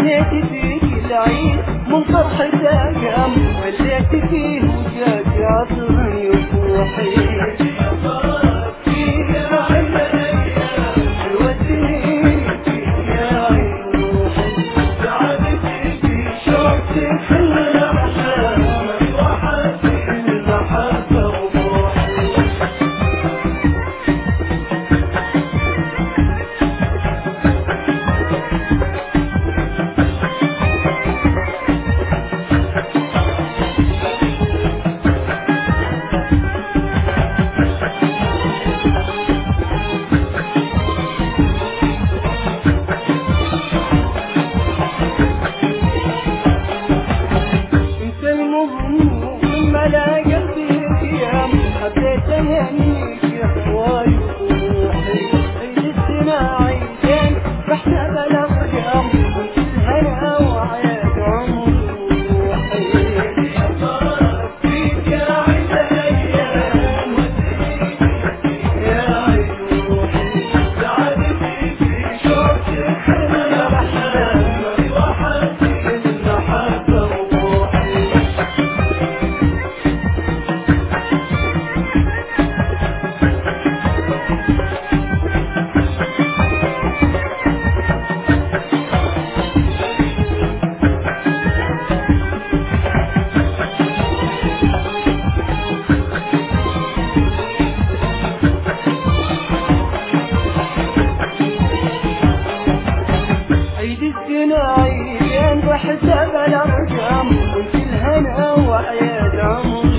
هنيت فيك العيد من فرحة أيام وليت فيه وجاك عطري وفوحي لا قلبي القيام حبيت اهنيك يا هواي وروحي عيد السنة عيدين رحنا بلا قيام وانت الهنا وعيد عمري وروحي يا فرح فيك يا عيد الايام يا عيد روحي سعادتي في شوقك حلم الاحلام وحدي المحبة وروحي عيد السنة عيدين بحسب الأرقام وانت الهنا وعياد عمري